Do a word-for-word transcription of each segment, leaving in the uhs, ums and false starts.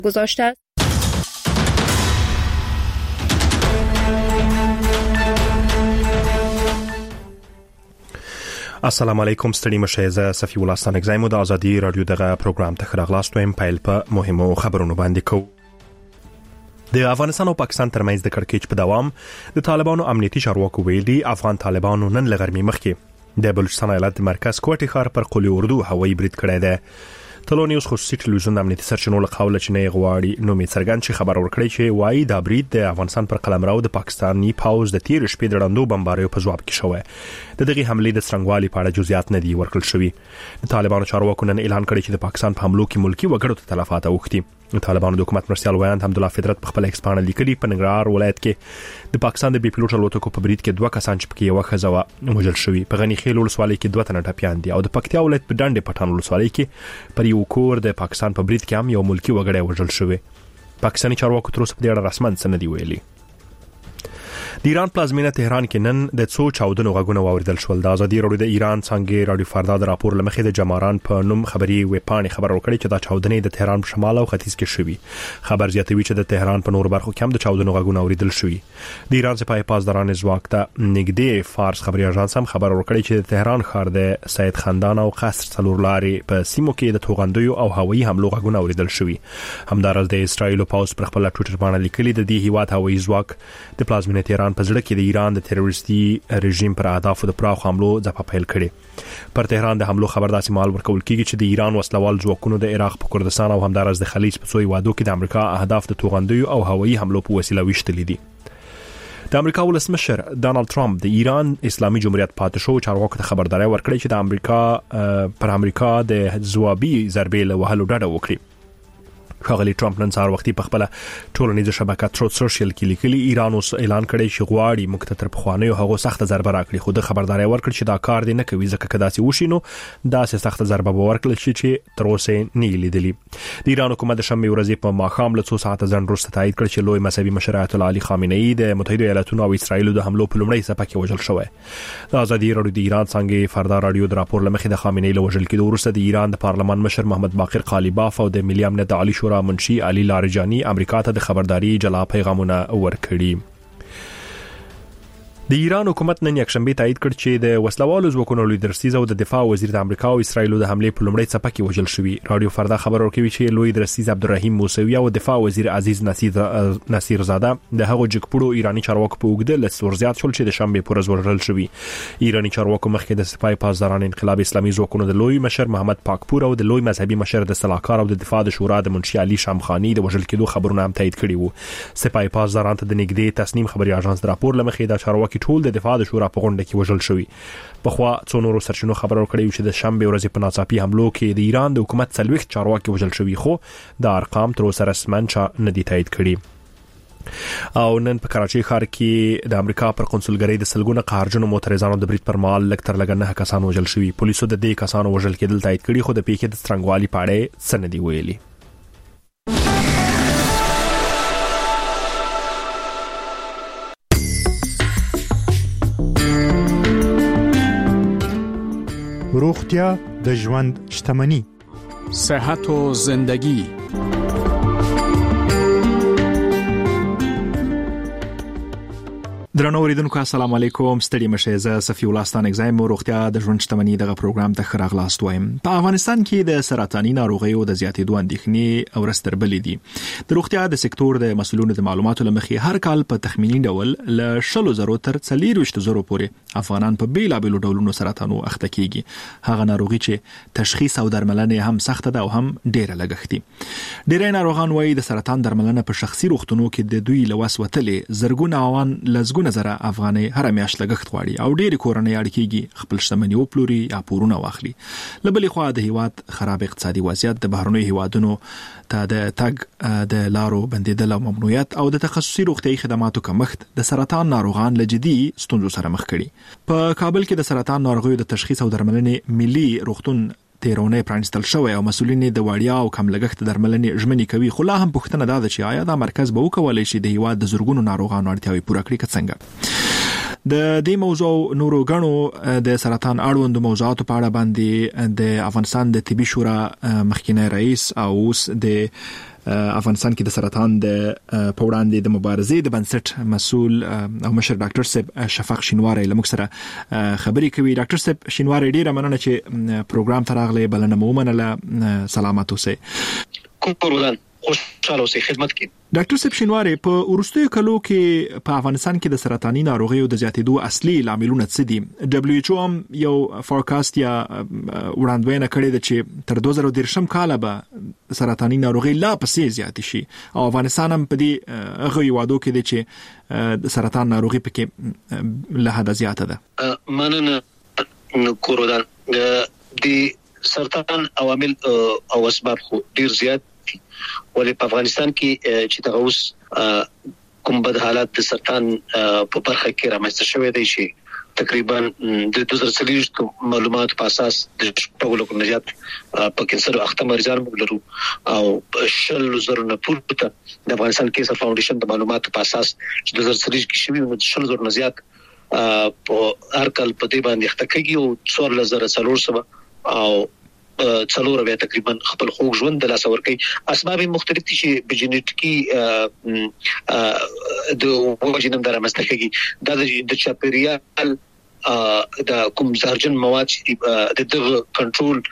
گذاشته است. السلام علیکم، ستړي مشه. زه صفی الله ستانک زایم د ازادي رادیو دغه پروګرام ته خراغلاست ویم. پیل په مهمو خبرونو باندې کوو. د افغانستان او پاکستان ترمنځ د کړکېچ په دوام د طالبانو امنیتي چارواکو ویلي افغان طالبانو نن لغرمې مخکې د بلوچستان ایالت د مرکز کوټي ښار پر قلی اردو هوایي برید کړی دی. تلونیوس خصوصي ټلویزیون د امنیتي سرچینو له قوله چې نه غواړي نو می څرګند شي خبر ورکړي چې وایي دا برید د افغانستان پر قلمرو د پاکستاني پاوز د تیر شپې د ړندو بمباریو په ځواب کې شوی. د دغه حملې د څرنګوالي په اړه جزئیات نه دي ورکړل شوي. د طالبانو چارواکو نن اعلان کړی چې د پاکستان په حملو کې ملکی وګړو ته تلفات اوښتي. د طالبانو د حکومت مرستيال ویاند حمدالله فطرت په خپل ایکس باندې لیکلي په ننګرهار ولایت کې د پاکستان د بي پی الوتکو په برید کې دوه کسان چې پکې یو ښځه وژل شوی. په غنی خیل ولسوالۍ کې دوه تنه ټپيان دي او د پکتیا ولایت په ډنډ پټان ولسوالۍ کې پر یو کور د پاکستان په برید کې هم یو ملکی وګړی وژل شوی. پاکستاني چارواکو تر اوسه په دې اړه رسماً څه نه دی ویلي. د ایران پلازمینه تهران کې نن د څو چاودنو غږونه واوریدل شول. د ازادي رادیو د ایران څنګه رادیو فردا د راپور لمخې د جماران په نوم خبري ویبپاڼې خبر ورکړي چې دا چاودنې د تهران په شمال او ختیځ کې شوي. خبر زیاتوي چې د تهران په نور برخو کې هم د چاودنو غږونه اوریدل شوي. د ایران سپاه پاسداران ځواک ته نږدې فارس خبري اژانس هم خبر ورکړي چې د تهران ښار د سید خاندان او قصر څلور لارې په سیمو کې د توغندیو او هوایي حملو غږونه اوریدل شوي. همدارس د اسرایل پاوز پر خپل ټویټر باندې لیکلي د دې هیواد هوایي ځواک د پلازمینه تهران په ځړ کې د ایران د تروریستي رژیم پر اهدافو د پراخ حملو ځپه پیل کړي. پر تهران د حملو خبر داسې مال ورکول کیږي چې د ایران وسلوال ځواکونو د عراق په کردستان او همدارس د خلیج په څو وادو کې د امریکا اهداف د توغندیو او هوایي حملو په وسیله وشتلې دي. د امریکا ولسمشر ډانلډ ټرمپ د ایران اسلامي جمهوریت پاتې شو چارواکو ته خبرداري ورکړې چې د امریکا پر امریکا د ځوابي ضربې له وهلو ډډه وکړي. ښاغلی ټرمپ نن سهار وختي په خپل ټولنیزه شبکه تروت سوشل کې لیکلي ایران اوس اعلان کړی چې غواړي موږ ته تر پخوانیو هغو سخت ضربه راکړي، خو د خبرداري ورکړ چې دا کار دی نه کوي ځکه کدا چې وشي نو داسې سخت ضربه به ورکړل شي چې تر اوسه نه لیدلې. د ایران حکومت د شنبه ورځې په ماښام له څو ساعته ځنډ وروسته تایید کړ چې لوی مذهبي مشر آیت الله علي خامنه ای د متحده ایالاتونو او اسرایل د حملو په لومړۍ څپه کې وژل شوی. د ازادي رادیو د ایران څنګه فردا رادیو د راپور لمخې د خامنه ای له وژل کېدو وروسته د ایران د پارلمان مشر محمد باقر قالیباف او د ملي امنیت عالی شورا منشي علي لارجانی امریکا ته د خبرداري جلا پیغامونه ورکړي. د ایران حکومت نن یکشنبه تایید کړ چې د وسلوالو ځواکونو لیډر سیز او د دفاع وزیر د امریکا او اسرایل د حمله په لومړۍ څپه کې وژل شوی. رادیو فردا خبر ورکوي چې لوی درسیز عبدالرحیم موسوی او دفاع وزیر عزیز نصیر نصیر زاده د هغو جګپړو ایرانی چارواکو په وګړه لسور زیات شول چې د شنبه پر ورځ وژل شوی. ایرانی چارواکو مخکې د سپاه پاسداران انقلاب اسلامي ځواکونو د لوی مشر محمد پاکپور او د لوی مذهبي مشر د صلاحکار او د دفاع د شورا د منشي علي شامخانی د وژل کېدو خبرونه هم تایید کړي وو. سپاه پاسداران ته د نږدې تصنیم خبري اژانس د راپور لمخې د چارواکي ټول د دفاع د شورا په غونډه کې وژل شوی. په خوا څو نورو سرچینو خبر ورکړی چې د شنبه ورځې په ناڅاپي حملو کې د ایران د حکومت څلوېښت چارواکي وژل شوی، خو د ارقام تر اوسه رسماً نه دي تایید کړي. او نن په کراچۍ ښار کې د امریکا پر قونسلګرۍ د سلګونه قهرجنو معترضانو د برید پر مهال لږ تر لږه نه کسان وژل شوي. پولیسو د دې کسانو وژل کېدل تایید کړي، خو د پیښې د څرنګوالي په اړه څه نه دي ویلي. روغتیا د ژوند شتمنی، صحت و زندگی. درنو اوریدونکو السلام علیکم، ستړي مشه. زه صفی الله ستانک زایم روغتیا د ژوند شتمنی دغه پروګرام ته خراغلاست وایم. په افغانستان کې د سرطاني ناروغیو د زیاتېدو اندېښنې او رستربلې دي. د روغتیا د سکتور د مسؤلینو د معلوماتو لمخې هر کال په تخمینی ډول ل شلو زرو تر څلوېښت زرو پورې افغانان په بیلابېلو ډولونو سرطانو اخته کیږي. هغه ناروغي چې تشخیص او درملنه هم سخته ده او هم ډېره لګښتي. ډېری ناروغان وایي د سرطان درملنه په شخصي روغتونو کې د دوی لوس وتلې زرګونه اوان لزګونه زره افغاني هر میاشت لګښت غواړي او ډېری کورنۍ اړیکېږي خپل شتمني او پلوري یا پورونه واخلي. لبلې خوا د هیواد خراب اقتصادي وضعیت د بهرنیو هیوادونو ته د تګ د لارو بندیدل او ممنوعیت او د تخصصي روغتيایي خدماتو کمښت د سرطان ناروغان له جدي ستونزو سره مخ کړي. په کابل کې د سرطان ناروغیو د تشخیص او درملنې ملي روغتون تیرونه پرانستل شوی او مسؤلین د وړیا او کم لګښت درملنې ژمنې کوي، خو لا هم پوښتنه ده چې آیا دا مرکز به وکولای شي د هیواد د زورګونو ناروغانو اړتیاوې پوره کړي که څنګه. د دې موضوع نورو غنو د سرطان اړوند موضوعاتو په اړه باندې د افغانستان د طبي شورا مخکینی رئیس او اوس د افغانستان کې د سرطان د پوړاندې د مبارزې د بنسټ مسول او مشر ډاکټر صاحب شفق شینواری لمک سره خبرې کوي. ډاکټر صاحب شینواری ډیره مننه چې پروګرام ته راغلی، بلنه مو ومنله. سلامات اوسئ. کوم خوشاله اوسئ، خدمت کې. ډاکټر صاحب شینواری، په وروستیو کلو کې په افغانستان کې د سرطاني ناروغیو د زیاتېدو اصلي لاملونه څه دي؟ دبليو ایچ او هم یو فورکاست یا وړاندوینه کړې ده چې تر دوه زره دېرشم کاله به سرطاني ناروغي لا پسې زیاتې شي، او افغانستان هم په دې هغه یوادو کې دی چې د سرطان ناروغي پکې له حده زیاته ده. مننه کورودان. د سرطان عوامل او اسباب خو ډیر زیات ولې په افغانستان کې چې د اوس کوم بد حالات د سرطان په برخه کې رامنځته شوی دی چې تقریبا د دوه زره څلور معلومات په اساس د شپږ لکو نه زیات په کینسر اخته مریضان موږ لرو، او شل زره نه پورته د افغانستان کینسر فاونډیشن د معلوماتو په اساس چې دوه زره څلور کې شوی نو شل زره نه زیات په هر کال په دې باندې اخته کېږي او څوارلس زره څلور سوه او څلور بیا تقریبا خپل خوږ ژوند د لاس ورکي. اسباب مختلف دي چې په جنټیکي د وژنم درامسته کېږي. دا د چاپیریال د کوم زهرجن مواد چې د دغه کنټرول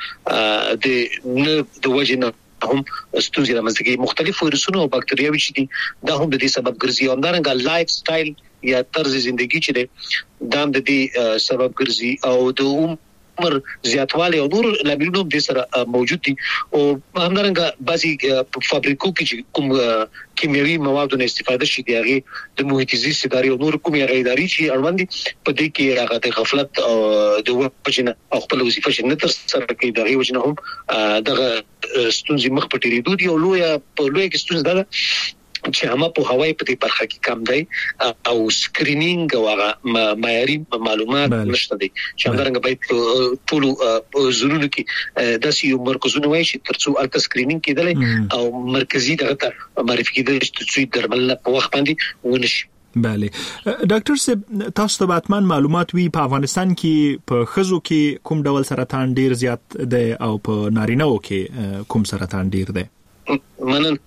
د نه د وژنم هم ستونزې رامنځته کوي. مختلف ویروسونه او باکتریاوي چې دي دا هم د دې سبب ګرځي. همدارنګه لایف سټایل یا طرز ژوندۍ چې دی دا هم د دې سبب ګرځي، او د عمر زیاتوالی او نور لاملونه د سره موجود دي. او همدارنګه بعضي فابریکو کې چې کوم کیمیاوي موادو نه استفاده شي، هغه د محیط زیست ادارې او نور کومې غیداري چې اړوند دي په دې کې هغه د غفلت او د وپچنه او خپل وظیفه چې نه تر سره کوي، دغه وجنه هم دغه ستونزې مخ په ټیریدو دي. او لوی په لوی کې ستونزه ده چې هم په هوای په دې برخه کې کم دی او سکرینینګ او هغه معیاري معلومات نشته دي چې همدارنګه باید ټول زونونو کې د سیو مرکزونه وایي چې ترڅو الټا سکرینینګ کېدل او مرکزی دغه معرفي کېدل چې درمل په وخت باندې ونشي. بله ډاکټر صاحب، تاسو ته باتمان معلومات وی په افغانستان کې په خزو کې کوم ډول سرطان ډیر زیات دی او په نارینه‌و کې کوم سرطان ډیر دی؟ منن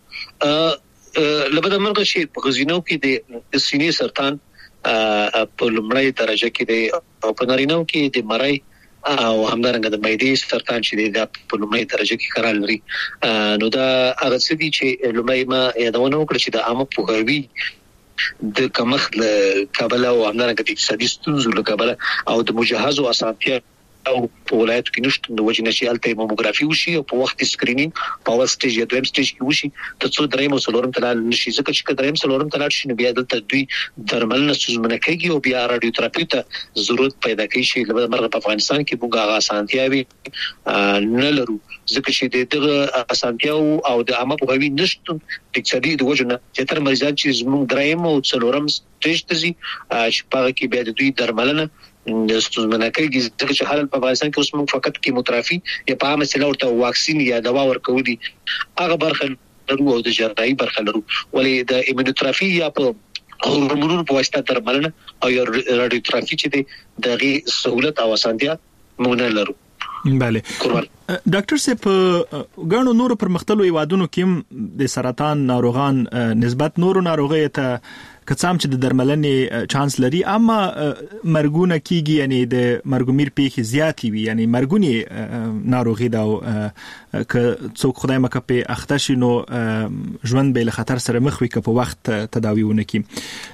لبدا مرګ شي په غزینو کې د سینې سرطان په لومړی درجه کې دی، او په نارینه‌و کې د مرۍ او همدارنګه د معدې سرطان چې دی دا په لومړی درجه کې قرار لري. نو دا هغه څه دي چې لومړی ما یادونه وکړه چې د عامه پوهاوي د کمښت له کبله او همدارنګه د اقتصادي ستونزو له کبله او د مجهزو اسانتیا او په ولایتو کې نشته د وجه نشي الته ماموګرافي وشي او په وخت سکرینینګ په اول سټیج یا دویم سټیج کې وشي ترڅو دریم او څلورم تلل نشي. ځکه چې دریم څلورم تلل شي نو بیا دلته دوی درملنه ستونزمنه کوي او بیا رادیوتراپي ته ضرورت پیدا کوي چې لږ مرغه په افغانستان کې موږ هغه اسانتیاوي نه لرو، ځکه چې دغه اسانتیاو او د عامه پوهاوي نشته د اقتصادي د وجه نه چې تر مریضان چې زموږ دریم او څلورم سټیج ته ځي چې په کې بیا د دوی درملنه ستونزمنه کوي. ځکه چې حالت په افغانستان کې اوس موږ فقط کیموتراپي یا په عامه سیل ورته واکسین یا دوا ورکول دي، هغه برخه لرو او د جراحي برخه لرو، ولې د ایمونوتراپي یا په هورمونونو په واسطه درملنه او یا رادیوتراپي چې د دغه سہولت او اسانتیا موږ نه لرو. بله ډاکټر صاحب، غاڼو نور پرمختللو هیوادونو کې د سرطان ناروغان نسبت نورو ناروغیو ته کڅام چې د درملنې چانس لري، اما مرګونه کیږي، یعنی د مرګومیر پیښې زیاتی وي، یعنی مرګونی ناروغي دا که څوک خدای مکه په اخته شي نو ژوند به له خطر سره مخ وي که په وخت تداوی ونه کی.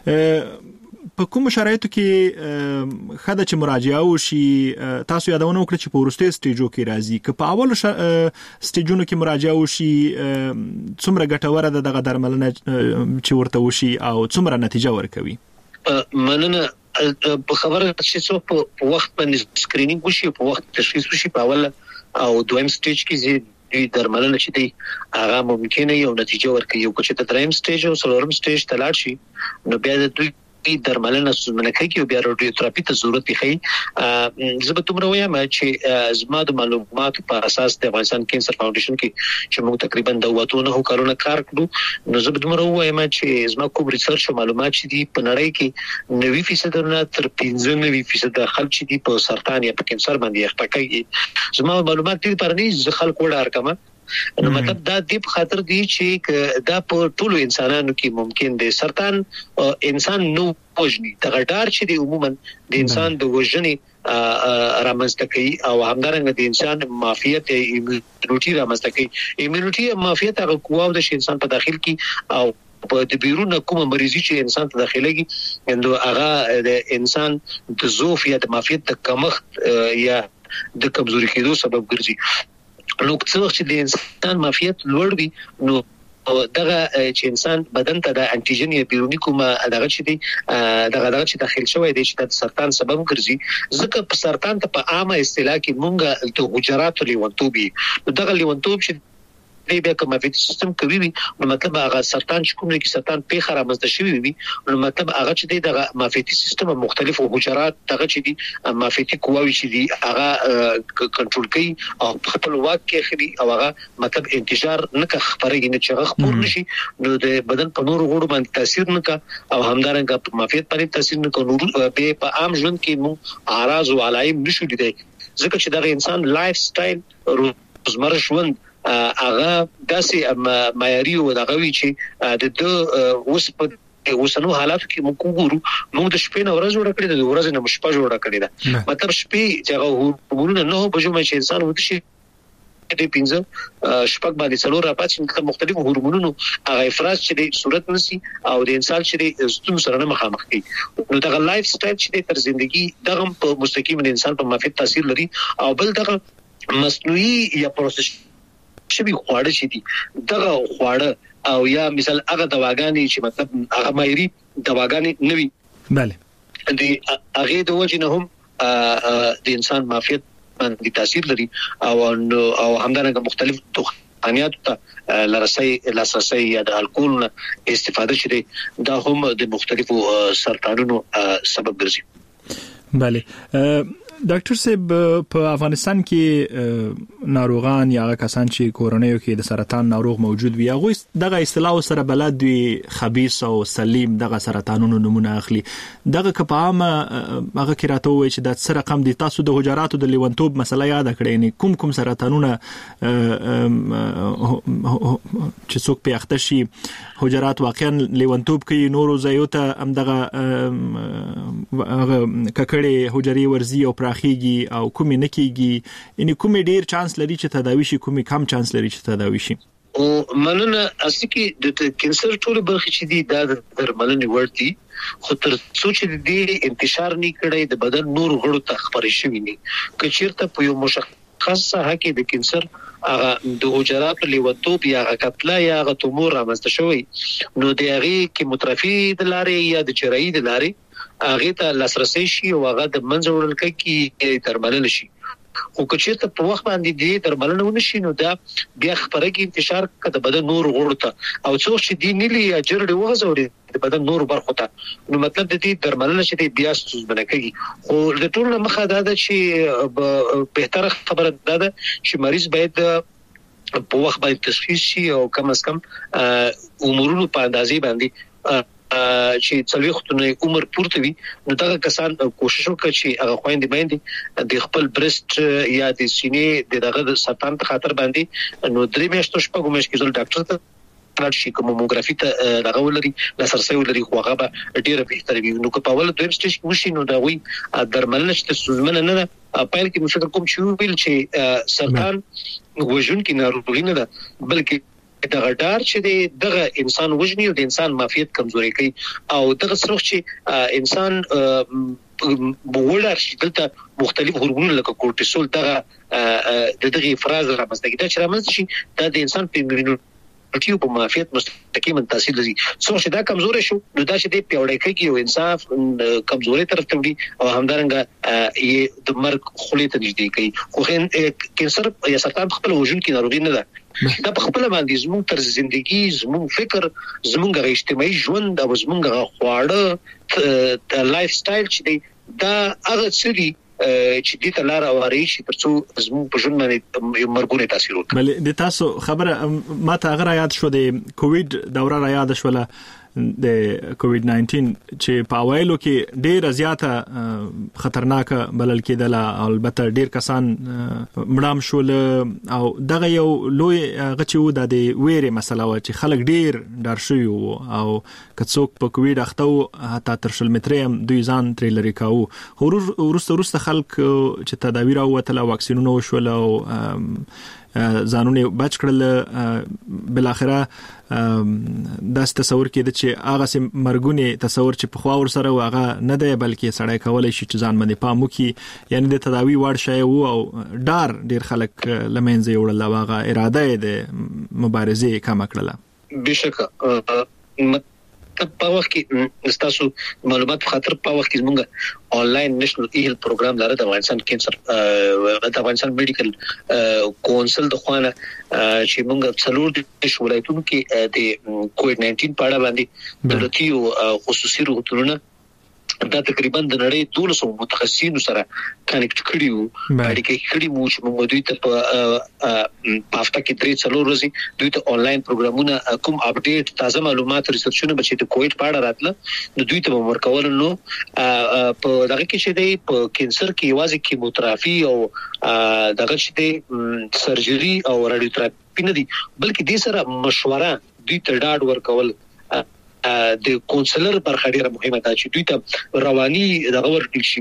په کوم شرایطو کې خدای چې مراجعه وشي؟ تاسو یادونه وکړه چې په ورسته سټیجو کې راځي، که په اول سټیجونو کې مراجعه وشي څومره ګټوره ده دغه درملنه چې ورته وشي او څومره نتیجه ورکوي؟ مننه. په خبره چې څو په وخت باندې سکرینینګ وشي، په وخت تشخیص وشي په اول او دویم سټیج کې دوی درملنه چې دی هغه ممکنه یو نتیجه ورکوي. او چې د دریم سټیج او څلورم سټیج ته لاړ شي نو بیا د دوی درملنه ستونزمنه کوي او بیا رادیوتراپي ته ضرورت دی. زه به تاسو وایم چې زما د معلوماتو په اساس د افغانستان کینسر فاونډیشن کې چې موږ تقریبا د واتونه کارونه کار کړو، نو زه به تاسو وایم چې زما کوم ریسرچ او معلومات چې دي په نړۍ کې نوي فیصد نه تر پنځه نوي فیصد خلک چې دي په سرطان یا په کینسر باندې اخته کوي. زما معلومات دي پر نه ځ خلک وړ ارقام نو مطلب دا د په خاطر دی چې دا په ټولو انسانانو کې ممکن دی. سرطان انسان نو وژني، دغه ډار چې دی عموما د انسان د وژنې رامنځته کوي او همدارنګه د انسان معافیت ایمونټي رامنځته کوي. ایمونټي معافیت هغه قوه ده چې انسان په داخل کې او په د بیرون کومه مریضي چې انسان ته داخليږي اندو هغه د انسان د ضعف یا د معافیت د کمښت یا د کمزوري کېدو سبب ګرځي. نو څو چې د انسان معافیت لوړ وي نو دغه چې انسان بدن ته د انټيجن یا بیرونی کومه دغه چې دی دغه دغه چې داخل شوی دی چې د سرطان سبب ګرځي. ځکه په سرطان ته په عامه اصطلاح کې مونږه د حجرات لیونتوبي دغه لیونتوب چې دی بیا کوم معافیت سیستم کوي نو مطلب هغه سرطان چې کوم کې سرطان په خره مزد شوی وي نو مطلب هغه چې دی دغه معافیت سیستم مختلفو حجرات دغه چې دی معافیتي قواوي چې دی هغه کنټرول کوي او خپل واک کې خري او هغه مطلب انتشار نه خبرې نه چې خبر نشي نو د بدن په نور غوړو باندې تاثیر نه کا او همدارنګه په معافیت باندې تاثیر نه کوي. به په عام ژوند کې مو اعراض او علائم نشو لیدای ځکه چې دغه انسان لایف سټایل روزمره ژوند هغه داسې معیاري او دغه وی چې د د اوس په اوسنو حالاتو کې موږ ګورو موږ د شپې نه ورځ جوړ کړی د ورځې نه شپه جوړ کړی دا مطلب شپې چې هغه هورمون نه بجو مې انسان ودی شي د پینځه شپږ باندې څلور راپاتې چې مختلفو هورمونونو هغه افراز چې د صورت نسی او د انسان چې د ستون سره نه مخامخ کی نو دغه لایف سټایل چې تر ژوندۍ دغه په مستقیم د انسان په معافیت تاثیر لري او بل دغه مصنوعي یا پروسس شبي خواړه چې دي دغه خواړه او یا مثال هغه دواګانې چې مطلب هغه مایري دواګانې نوي bale د هغه د وجه نه هم د انسان معافیت باندې تاثیر لري او او همدارنګه مختلف دخانیات ته لرسي لاسرسي یا د الکول استفاده شي دا هم د مختلفو سرطانونو سبب ګرځي. bale ډاکټر صاحب په افغانستان کې ناروغان یا کسان چې کورونیو کې د سرطان ناروغ موجود وي هغه دغه اصطلاح سره بلد وي خبيث او سلیم دغه سرطانونو نمونه اخلي دغه په عامه هغه کې راته وایي چې د سر رقم دي تاسو د حجراتو د لیونتوب مسله یاد کړئ نه کوم کوم سرطانونه چې څوک په اخته شي حجرات واقعا لیونتوب کې نورو زیوته هم دغه ککړې حجري ورزي او راخیږي او کومې نکیږي ان کومې ډیر چانس لري چې تداوی شي کومې کم چانس لري چې تداوی شي. او مننه اصلي کې د کینسر ټول برخې چې دي دا د درملنې ورتي خو تر څو چې د انتشار نه کړي د بدن نور غړو ته خبرې شوي نه کچیرته په یو مشخص ساحه کې د کینسر هغه د حجرات لیونتوب یا غکتلا یا غ تومور رامنځته شوی نو د هغه کې مترفي د لارې یا د چرایي د لارې هغه ته لاسرسي شي او هغه د منځ وړل کې درملنه شي خو کچېته په وخت باندې دې درملنه ونشي نو دا بیا خبره کې انتشار کده بدن نور غوړ ته او څو چې دی نیلی اجر دی وغځوري د بدن نور برخه ته نو مطلب د دې درملنه چې بیا ستونزمنه کوي خو د ټول مخه دا ده چې بهتره خبره ده چې مریض باید په وخت باندې تشخیص شي او کم از کم امورونو په اندازې باندې چې څلوي ختونه عمر پورته وي نو دا کسان کوشش وکړي چې هغه خويندې باندې د خپل برست یا د سینې دغه سرطان ته خطر باندې نو درې میاشتې شپږ میاشتې ځل ډاکټر ته راځي چې کوم موګرافي ته دغه ولري لاسرسي ولري خو هغه به ډیره بهتره وي نو په اول دویم سټیج کې وشي نو دا وي درملنه چې سوزمنه نه ده پایل کې مشکل کوم چې ویل چې سرطان وژن کې ناروغي نه ده بلکې دغه ډار چې دغه انسان وژني او د انسان معافیت کمزوري کوي او دغه سرخ چې انسان بوولر چې دلته مختلف هورمونونه لکه کورټیسول دغه د دغه افراز رامنځته کیږي چې رامنځته شي دا د انسان په ایمونټي په معافیت مستقیما تاثیر لري څو چې دا کمزوري شو نو دا چې د پیوړې کوي او انصاف کمزوري طرف ته وړي او همدارنګه یې د مرګ خولې ته نږدې کوي خو کینسر یا سرطان خپل وژن کې ناروغي نه ده دا په خپل باندې زموږ تر ژوندۍ زموږ فکر زموږ اجتماعي ژوند او زموږ خواړه د لایف سټایل چې دی دا هغه څه چې د تلار اواري شي ترڅو زموږ په ژوند باندې مرګونه تاثیر وکړي. بل د تاسو خبره ما ته غره یاد شو د کووډ دوره را یاد شوله د کووډ ناینټین چې په اوایلو کې ډېر زیاته خطرناک بلل کېدل، البته ډېر کسان مړام شول او دغه یو لوی غچو د ویرې مسله و چې خلک ډېر ډار شوي وو او کڅوک په کووډ اخته حتی تر شل مترې هم دوی ځان ترې لري کاوه. خو وروسته وروسته خلک چې تداویر او وتل واکسینونه وشول او ځانونه بچ کړل، بل اخره داس تصور کېده چې هغه سم مرګونی تصور چې په خوا ور سره واغه نه دی، بلکې سړی کولای شي چې ځان باندې پام وکړي، یعنی د تداوی وړ شی وو او ډار ډیر خلک لمنځه وړل، واغه اراده د مبارزه کم کړله. بشکه په وخت کې تاسو معلومات خاطر په وخت کې موږ آنلاین نېشنل ایل پروګرام لاره د افغانستان کینسر د افغانستان میډیکل کونسل د خوانه چې موږ څلور د ولایتونو کې د کووډ ناینټین په اړه باندې دولتي او خصوصي روغتونونه دا تقریبا د نړۍ دولسو متخصصینو سره کنیکټ کړي وو، اړیکې کړي وو چې موږ دوی ته په هفته کې درې څلور ورځې دوی ته آنلاین پروګرامونه کوم اپډیټ تازه معلومات ریسرچونه بچي د کووډ په اړه راتله نو دوی ته ورکول. نو په دغه کې چې دی په کینسر کې یوازې کیموتراپي او دغه چې دی سرجری او رادیوتراپي نه دي، بلکې دې سره مشوره دوی ته ډاډ ورکول. د کونسلر برخه ډیره مهمه ده چې دوی ته رواني دغه ورکړي شي،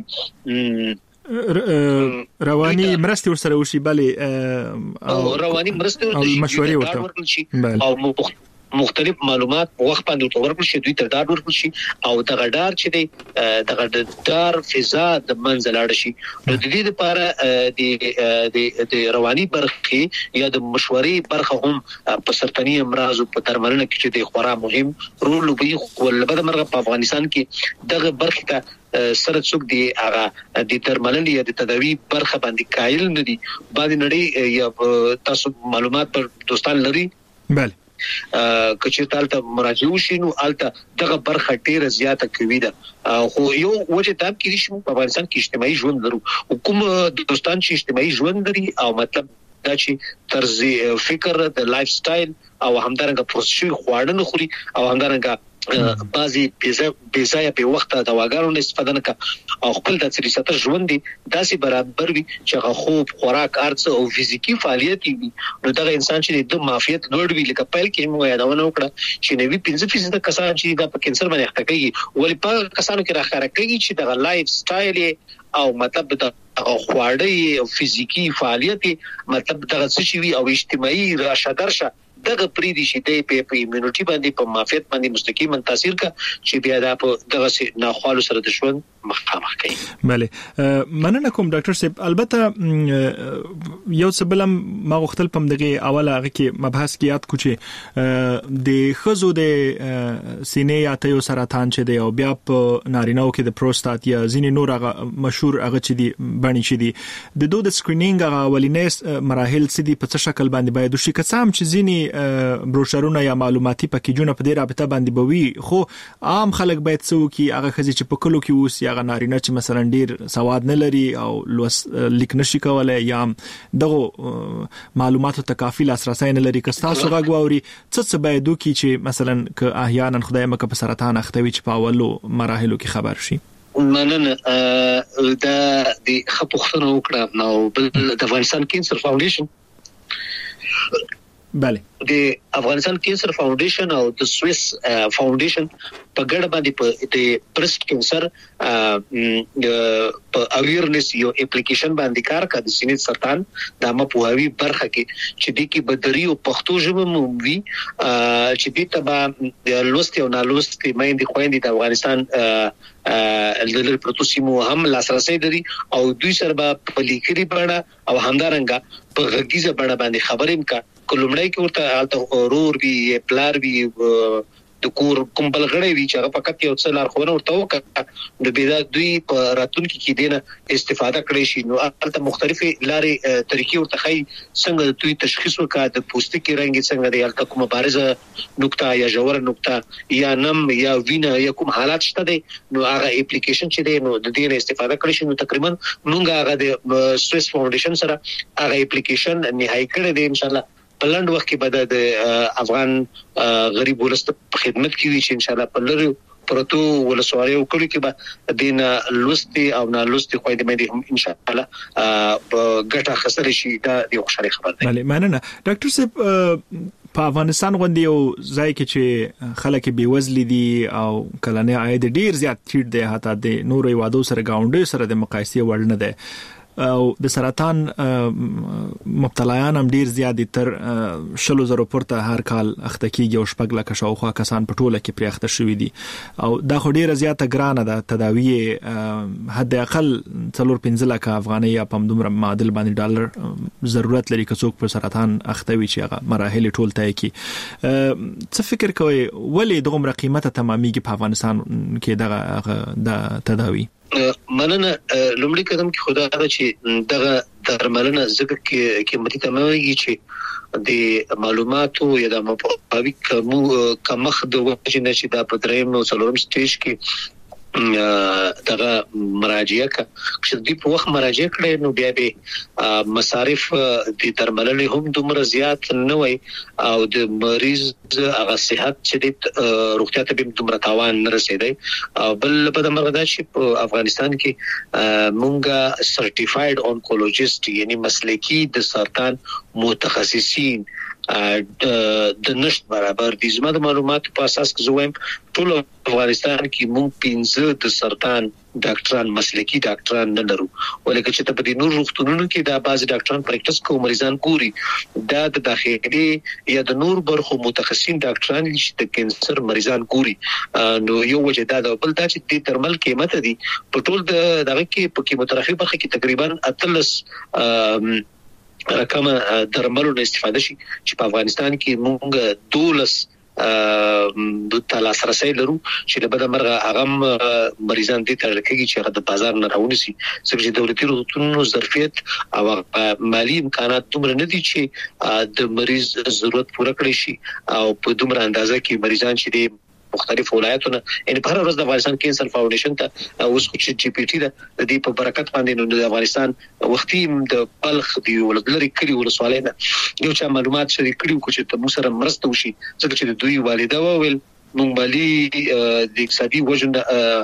رواني مرسته ورسره وشي، بلې او رواني مرسته ورته مشورې ورته شي او مختلف معلومات وخت باندې ورکړل شي، دوی ته ډاډ ورکړل شي او دغه ډار چې دی دغه ډار فضا د منځ لاړ شي. نو د دې لپاره د د رواني برخه یا د مشورې برخه هم په سرطاني امراض او په درملنه کې چې د خورا مهم رول لوبي. ولبد مرغه په افغانستان کې دغه برخه ته سره څوک دی هغه د درملنې یا د تداوی برخه باندې قایل نه دي. بعد نړۍ یا تاسو معلومات پر دوستان لري، بله کچې تالته مراجعه شي نو الته دغه برخه ډیره زیاته کوي ده. خو یو وجه دا کې چې په افغانستان کې اجتماعي ژوند لرو، حکومت دوستان چې اجتماعي ژوند لري او مطلب دا چې طرز فکر د لایف سټایل او همدارنګه پروسشي خواړه نه خوري او همدارنګه بعضی بیزای په وخت د دواګانو نه استفاده نه کوي او خپل د سریسته ژوند دي داسې برابر وي چې هغه خوب خوراک ارڅ او فزیکی فعالیت وي. نو دا انسان چې د معافیت لوړ وي، لکه پیل کې موږ یادونه وکړه چې نوي پنځه فیصد کسان چې د کینسر باندې اخته کوي، ولې په کسانو کې راخره کوي چې د لایف سټایل او مطلب د خواړې او فزیکی فعالیت مطلب دغه څه شي او اجتماعي راشه درشه دغه پریدي شي د په ایمونټي باندې په معافیت باندې مستقیما تاثیر کا چې بیا د دغه ناخوالو سره د ژوند مخامخ کوي. بله مننه کوم ډاکټر صاحب. البته یو څه بلم ما غوښتل پم دغه اوله هغه کې مبحث کې یاد کو چې د خزو د سینې یا تیو سرطان چې دی او بیا په نارینه‌و کې د پروستات یا ځینې نور هغه مشهور هغه چې دی بڼي چې دی د دوه د سکرینینګ هغه اولینې مراحل څه دی په څه شکل باندې باید وشي، که څه هم چې ځینې بروشرونه یا معلوماتي پکیجونه په دې رابطه باندې بوي، خو عام خلک باید څه وکړي هغه خزي چې په کلو کې اوس یا نارینه چې مثلا ډیر سواد نه لري او لوس لیک نشي کولای یا دغه معلوماتو ته کافي لاسرسي نه لري، که تاسو غواړئ څه څه باید وکړي چې مثلا که احیانا خدای مکه په سرطان اختوي چې په اولو مراحلو کې خبر شي. مننه دا د خپوختنه وکړه نو بل د افغانستان کینسر فاونډیشن بله د افغانستان کینسر فاونډیشن او د سویس فاونډیشن په ګډه باندې په د برست کینسر په اویرنس یو اپلیکیشن باندې کار کوي د سینې سرطان د مپوهاوی برخه کې چې د کې بدري او پښتو ژبه مومي چې د تبع لوست او نالوست مېندې خويندې د افغانستان د پروتوسیمو هم لاسرسي لري او دوی سره په لیکري بڼه او همدارنګه په غږیزه بڼه باندې خبرې کا کلمړی کې ورته الته رور وی پلار وی د کور کوم بلغړی وی چې هغه فقط یو څه لار خونه ورته وکړه د بيدا دوی په راتلونکو کې دینه استفاده کړی شي. نو البته مختلفه لارې طریقې ورته خي څنګه دوی تشخیص وکړه د پوستکي رنګ څنګه دی البته کومه بارزه نقطه یا جوړه نقطه یا نم یا وینا یا کوم حالات شته دي نو هغه اپلیکیشن چې دی نو د دې نه استفاده کړی شي. نو تقریبا موږ هغه د سویس فاونډیشن سره هغه اپلیکیشن نهایی کړی دی ان شاء الله په لاند وخت کې به د افغان غریب ولست په خدمت کې وي چې ان شاء الله په لری پروتو ولسوالۍ او کلی کې به دین لوستي او نه لوستي خويندې مې هم ان شاء الله ګټه خسر شي دا یو خوشاله خبر ده. بله مننه ډاکټر صاحب په افغانستان غوندي یو ځای کې چې خلک بیوزلي دي او کلنې عاید ډیر زیات ټیټ دی حتی د نورو وادو سره گاونډي سره د مقایسې وړ نه ده او د سرطان مبتلایان هم ډیر زیات دي تر شلو زره پورته هر کال اخته کیږي او شپږ لکه شاوخوا کسان په ټوله کې پرې اخته شوي دي او دا خو ډیره زیاته ګرانه ده تداوی حد اقل څلور پنځه لکه افغانۍ یا په دومره معادل باندې ډالر ضرورت لري که څوک په سرطان اخته وي چې هغه مراحل ټول طی کړي. څه فکر کوئ ولې دغه قیمته تمامېږي په افغانستان کې دغه د تداوی؟ مننه. لومړی قدم کې خدای دا چې دغه درملنه زګ کې قیمتي تمامېږي چې د معلوماتو یا د مپاوی کوم کمخ د وجه نشي دا په دریم نو څلورم سټیج کې دغه مراجعه کا چې د په وخت مراجعه کړي نو بیا به مصارف د درملنې هم دومره زیات نه وي او د مریض هغه صحت چې د روغتیا ته به دومره تاوان نه رسیدي. بل په دمر دا چې په افغانستان کې مونږه سرټیفاید اونکولوژیست یعنی مسلکی د سرطان متخصصین د نشت برابر دي. زما د معلوماتو په اساس کې زویم ټول افغانستان کې مونږ پنځه د سرطان ډاکټران مسلکی ډاکټران نه لرو ولکه چې ته په دې نور روغتونونو کې دا بعض ډاکټران پریکټس کوي مریضان ګوري دا د داخلي یا د نور برخو متخصصین ډاکټران چې د کینسر مریضان ګوري نو یو وجه دا د بل دا چې د ترمل قیمت دي په ټول د دغه کې په کیموتراپي برخه کې تقریبا اتلس رقم درملو نه استفاده شي چې په افغانستان کې مونږ دولس د تلاسرسي لرو چې د بده مرغه هغه مریضان دي تر کېږي چې هغه د بازار نه راونسي چې دولتي روغتونونو ظرفیت او مالی امکانات دومره نه دي چې د مریض ضرورت پوره کړي شي او په دومره اندازه کې مریضان چې دي مختلف ولایتونه ان په هر ورځ د افغانستان کینسر فاونډیشن ته اوس خو چې جی پی ټی د دې په برکت باندې نو د افغانستان وختي د بلخ دی ولګلري کړي ولسوالۍ نه یو چا معلومات شریک کړي کو چې تاسو سره مرسته وشي ځکه چې د دوی والده وویل مونږ مالی د اقتصادي وجنه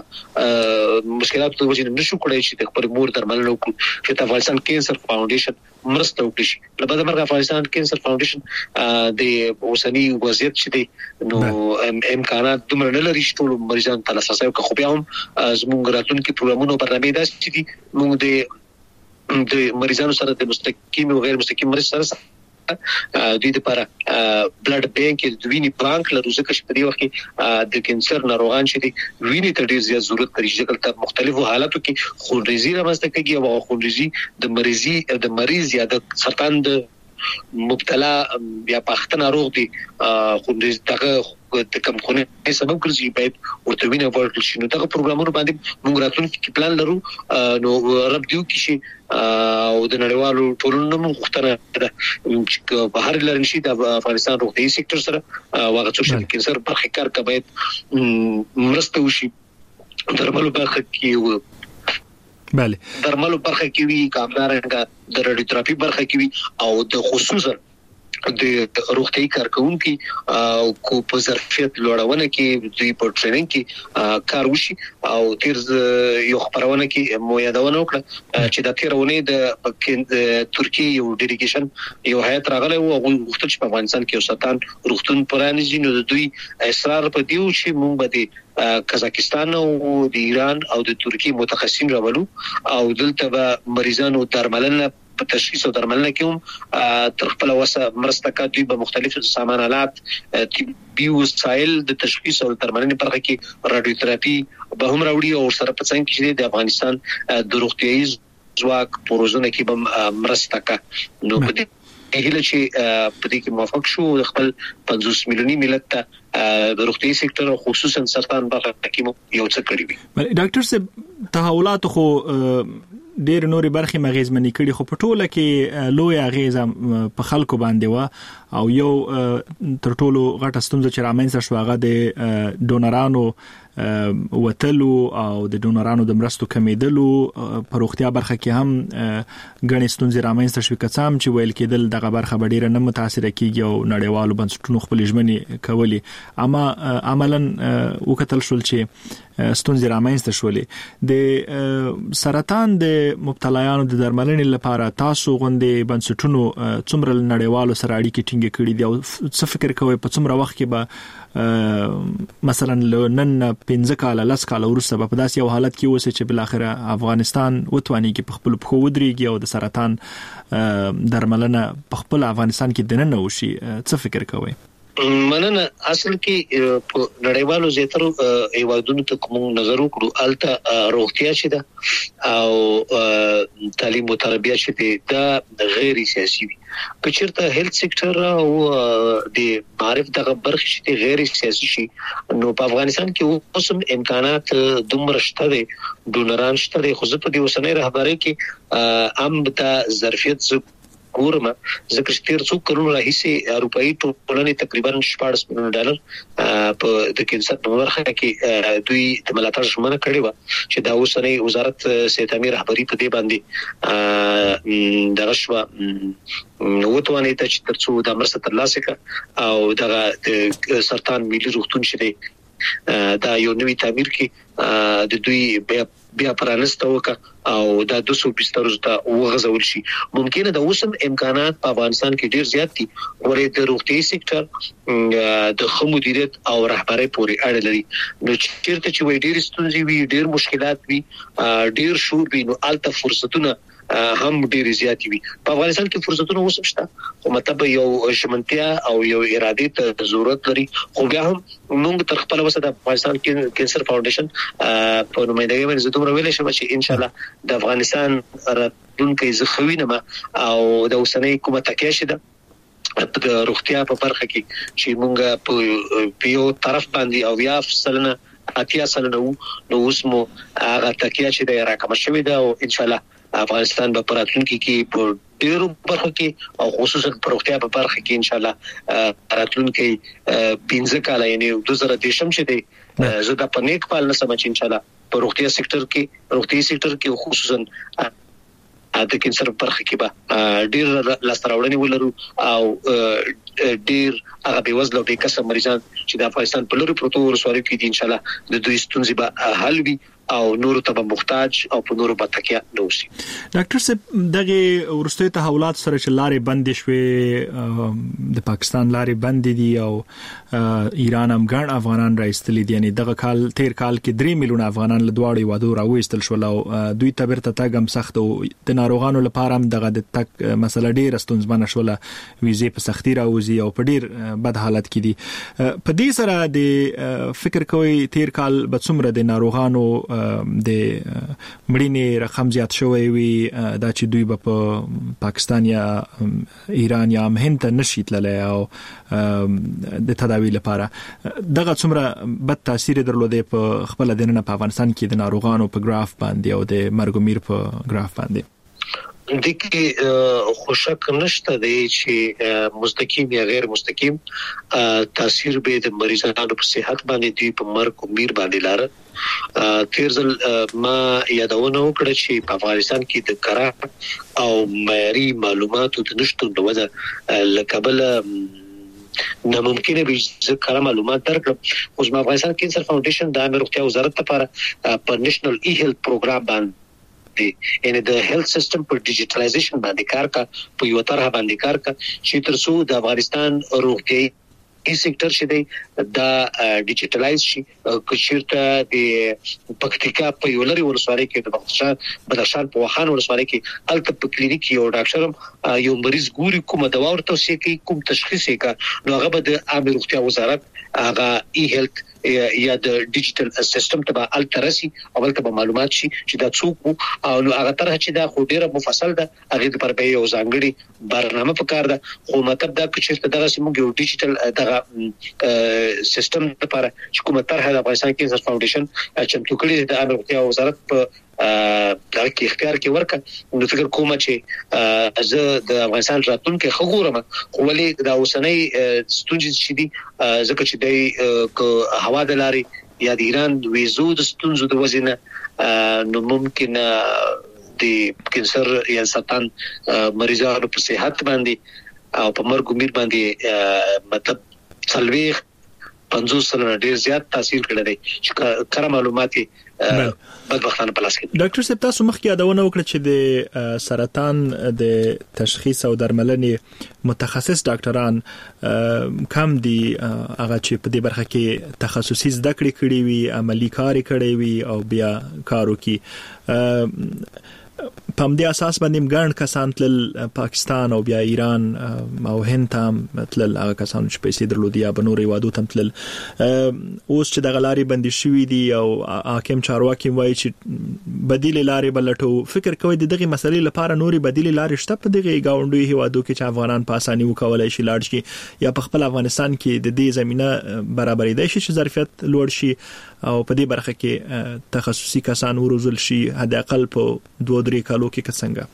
مشکلات په وجه نشو کولای چې د خپل مور درملنه وکړو چې د افغانستان کینسر فاونډیشن مرسته وکړي. په دغه مرګه افغانستان کینسر فاونډیشن د اوسنی وضعیت چې دی نو امکانات دومره نه لري چې ټول مریضان ته لاسرسي وکړي خو بیا هم زموږ راتلونکي پروګرامونو برنامه داسې چې دي مونږ د د مریضانو سره د مستقیم او غیر مستقیم مرسته سره دوی لپاره بلډ بانک د وینې بانک لرو ځکه چې په دې وخت کې د کینسر ناروغان چې دي وینې ته ډیر زیات ضرورت لري ځکه په مختلفو حالاتو کې خونریزي رامنځته کیږي او خونریزي د مریضي د مریض یا د سرطان د مبتلا یا پخته ناروغ دي خونریزي دغه د کم خونه سبب ګرځي باید ورته وینه ورکړل شي. نو دغه پروګرامونو باندې موږ راتلونکي کې پلان لرو نو رب دیو کې شي او د نړیوالو ټولنو مختلفه ده چې په هر لارې نشي د افغانستان روغتي سېکټر سره واغ څو شي کینسر برخه کار کوي مرسته وشي درملو برخه کې بله درملو برخه کې وی کامدارنګ د رادیوتراپي برخه کې وی او د خصوصا د روغتي کارکونکو او کو په ظرفیت لوړونه کې دوی په ټریننګ کې کار وشي او تیر یو خبرونه کې مو یادونه وکړه چې د تیرونه د ترکیه یو ډیلیګیشن یو هیئت راغله او غوښتل چې په افغانستان کې یو سرطان روغتون پرانیزي نو د دوی اصرار په دیو چې مونږ به قزاقستان او د ایران او د ترکیه متخصصین راولو او دلته به مریضانو درملنه په تشخیص او درملنه کې هم تر خپل وسه مرسته کوي په مختلفو سامانالات طبي وسایل د تشخیص او درملنې برخه کې رادیوتراپي به هم راوړي او سره په څنګه کې د افغانستان د روغتيایي ځواک پروژونه کې به مرسته کوي. نو په دې هیله چې په دې کې موافق شو خپل پنځوس میلیوني ملت ته د روغتي سېکټر او خصوصا سرطان برخه کې یو څه کړی وي. ډاکټر صاحب تحولات خو ډېر نوري برخې مغیزمنې کړي خو په ټوله کې لوی اغیزه په خلکو باندې و او یو تر ټولو غټه ستونزه چې رامنځته شو هغه د ډونرانو وتلو او د ډونرانو د مرستو کمیدلو په روغتیا برخه کې هم غنې ستونزې رامنځته شوې کڅام چې ویل کېدل دغه برخه ډیره نه متاثر کیږي او نړیوالو بنسټونو خپل ژمنې کوي اما عملاً وکتل شول چې ستونزې رامنځته شولې د سرطان د مبتلایانو د درملنې لپاره تاسو غوندې بنسټونو څومره نړیوالو سره اړیکې ټینګې کړې دي او څه فکر کوئ په څومره وخت کې به مثلا نن پنځه کاله لس کاله وروسته په داسې یو حالت کې اوسه چې بل اخر افغانستان وتواني کې په خپل پخو ودرېږي او د سرطان درملنه په خپل افغانستان کې دننه وشي څه فکر کوئ؟ مننه اصل کې په نړیوالو زیاترو ایوادونو ته کوم نظر وکړو الته روغتیا چې ده او تعلیم او تربیه چې ده غیر سیاسي وي په چیرته هیلث سېکټر او د معرف دغه برخه چې غیر سیاسي شي نو په افغانستان کې اوسم امکانات دومره شته دي ډونران شته دي خو زه په دې وسنۍ رهبرۍ کې ام ته ظرفیت ګورم ځکه چې تیر څو کروڑ راهیسي اروپאי ټولنې تقریبا شپږ میلیون ډالر په د کینسر په برخه کې دوی د ملاتړ شمنه کړې و چې دا اوسنۍ وزارت صحت امیر رهبری په دې باندې دغه شو نو وتوانې ته چې ترڅو د مرسته ترلاسه کړه او دغه سرطان ملي روغتون شته دا یو نوی تعمیر کې د دوی بیا بیا پرانسته وکړه او دا دوه سوه بستر ته وغځول شي ممکنه د اوسم امکانات په افغانستان کې ډیر زیات دي ورې د روغتي سېکټر د خمو مدیریت او رهبرۍ پورې اړه لري نو چیرته چې وې ډیر ستونزې وي ډیر مشکلات وي ډیر شور وي نو الته فرصتونه هم ډیر زیات وي په افغانستان کې فرصتونه اوسم شته خو مطلب یو شمنتیا او یو اراده ته ضرورت لري خو بیا هم موږ تر خپل وسه د افغانستان کې کینسر فاونډیشن په نومایندګۍ باندې زه دومره ویلې شم چې ان شاء الله د افغانستان راتلونکي زخوینه او د اوسنۍ کومه تکیه شته د روغتیا په برخه کې چې موږ په یو طرف باندې او یا فصلنا اتیا سلنه نو اوس مو هغه تکیه چې د راکمه شوې ده او ان شاء الله افغانستان په راتلونکي کې په ډیرو برخو کې او خصوصا په روغتیا په برخه کې ان شاء الله راتلونکي پنځه کاله یعنی دوه زره دیشم چې دی زه د پنیک پال نه سم چې ان شاء الله په روغتیا سېکټر کې روغتي سېکټر کې خصوصا د کینسر په برخه کې به ډیر لاستراوړنې ولرو او ډیر هغه به وزله به کسب مریضان چې د افغانستان په لوري پروتو ورسوي کې دي ان شاء الله د دوی ستونزې به حل وي او نور ته به محتاج او په نور به تکیه نه وشي ډاکټر صاحب دغه ورستي تحولات سره چې لارې بندې شوې د پاکستان لارې بندې دي او ایران هم ګڼ افغانان راځتلې دي یعنی دغه کال تیر کال کې درې میلیون افغانان له دواړو وادو راوېستل شول او دوی ته بیرته تاګم سخت او د ناروغانو لپاره هم دغه د تک مسله ډیره ستونزمنه شوله ویزې په سختي راوځي او په ډیر بد حالت کې دي په دې سره د فکر کوي تیر کال به څومره د ناروغانو د مړینې رقم زیات شوی وي دا چې دوی په پاکستان یا ایران یا هند ته نشي تللی او د تداوی لپاره دغه څومره بد تاثیر درلوده په خپل دننه په افغانستان کې د ناروغانو په ګراف باندې او د مرګ میر په ګراف باندې دغه خوشک نشته دی چې مستقیم یا غیر مستقیم تاثیر به د مریضانو په صحت باندې دی په مرګ او میر باندې لاره تیرزل ما یادونه وکړه چې په افغانستان کې د کرا او معیاري معلوماتو د نشټون د وجه لکبل ناممکنه به ذکر معلومات درکړم خو د افغانستان کینسر فاونډیشن د امر روغتیا وزارت لپاره په نېشنل ای هیلث پروګرام باندې ان د هیلث سیستم پر ډیجیټلایزیشن باندې کار کا په یو طرح باندې کار کا چې ترڅو د افغانستان روغتي ای سېکټر شې دی دا ډیجیټلایز شي کچیرته د پکتیکا په یو لري ولسوالۍ کې د بدخشان بدخشان په وخان ولسوالۍ کې الته په کلینیک یو ډاکټر یو مریض ګوري کومه دوا ورته توصیه کوي کوم تشخیص یې کا نو هغه به د عامه روغتیا وزارت هغه ای هیلث یا د ډیجیټل سیستم ته به الترسي او ته معلومات شي چې دا څوک او هغه طرح چې دا خو ډیره مفصل ده هغه پر به یو ځانګړي برنامه پکار ده خو مطلب دا چې دغه سیمه یو ډیجیټل دغه سیستم لپاره چې کومه طرح د افغانستان کینسر فاونډیشن چمتو کړی د امر روغتیا وزارت په دا کې اختیار کې ورکړ نو فکر کوم چې زه د افغانستان راتلونکي خبرم خو ولې دا اوسنۍ ستونزې چې دي ځکه چې د هوا د لارې یا د ایران د ویزو د ستونزو د وجنه نو ممکن د کینسر یا سرطان مریضانو په صحت باندې او په مرګ امید باندې مطلب څلويخ پنځوس سلنه ډیر زیات تاثیر کړی دی چې کره معلومات بدبختانه په لاس کې ډاکټر صاحب تاسو مخکې یادونه وکړه چې د سرطان د تشخیص او درملنې متخصص ډاکټران کم دي هغه چې په دې برخه کې تخصصي زده کړې کړې وي عملی کار کړې وي او بیا کارو کې په دې اساس باندې ګڼ کسان تل پاکستان او بیا ایران او هند ته تل هغه کسان چې پیسې درلودي یا بنوري وادو ته تل اوس چې د غلاري بندي شوې دي او حاکم چارواکي وایي چې بدیل لارې بلټو فکر کوي د دغه مسلې لپاره نوري بدیل لارې شته په دغه گاونډي هوادو کې چې افغانان په اساني وکولای شي لاړ شي یا په خپل افغانستان کې د دې زمينه برابرې دي چې ظرفیت لوړ شي او په دې برخه کې تخصصي کسان وروزل شي حد اقل په دوه درې کالو کې څنګه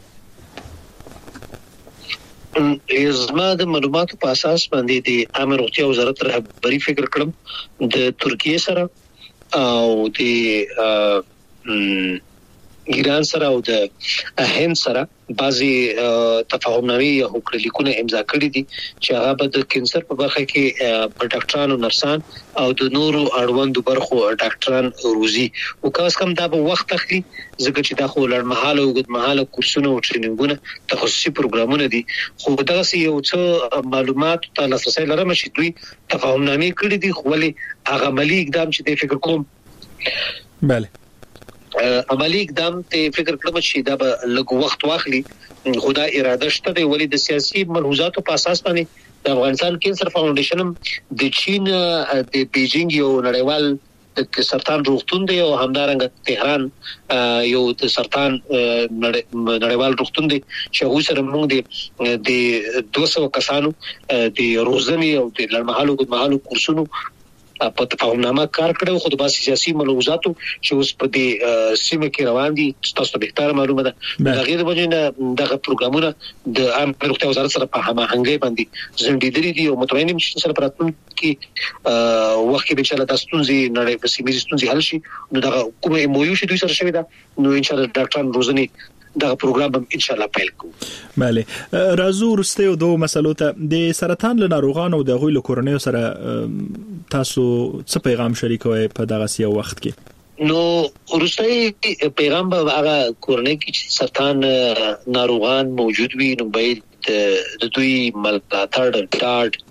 زما د معلوماتو په اساس باندې د عامه روغتیا وزارت رهبری فکر کړم د ترکیه سره او د ایران سره او د هند سره بعضي تفاهمنامې یا هوکړلیکونه امضا کړي دي چې هغه به د کینسر په برخه کې په ډاکټرانو نرسان او د نورو اړوندو برخو ډاکټران روزي او کاس کم دا به وخت اخلي ځکه چې دا خو لړمحاله او اوږدمحاله کورسونه او ټریننګونه تخصصي پروګرامونه دي خو دا یو څه معلومات ته لاسرسي لرم چې دوی تفاهمنامې کړي دي خو ولې هغه عملی اقدام چې د فکر کوم bale عملی اقدام ته فکر کړم چې دا به لږ وخت واخلي خدا اراده شته دی ولې د سیاسي ملحوظاتو په اساس باندې د افغانستان کینسر فاونډیشن د چین د بیجینګ یو نړیوال د سرطان روغتون دی او همدارنګه تهران یو د سرطان نړیوال روغتون دی چې هغه سره موږ د دوه سوه کسانو د روزنې او د لړمحالو ګډمحالو کورسونو په تفاهمنامه کار کړو خو د باسي سیاسي ملحوظاتو چې اوس په دې سیمه کې روان دي تاسو ته به معلومه ده دا غیر وجنه دغه پروګرامونه د عامه روغتیا وزارت سره په هماهنګي باندې زندګی دي او متوینم چې سره پراتون کې وخت کې به چې د ستونزې نړۍ په سیمه ستونزې حل شي نو دغه کومه مویو چې دوی سره شوی دا نو ان شاء الله ډاکټران روزنی دا پروګرام هم ان شاء الله پیل کوو bale راځو ورسته دوه مسلو ته د سرطان له ناروغانو او د غوي له کورنۍ سره تاسو څه پیغام شریکوي په دغه سیاسي وخت کې نو ورسته پیغام به هغه کورنۍ کې چې سرطان ناروغان موجود وي نو باید د دوی ملاتړ ډاډ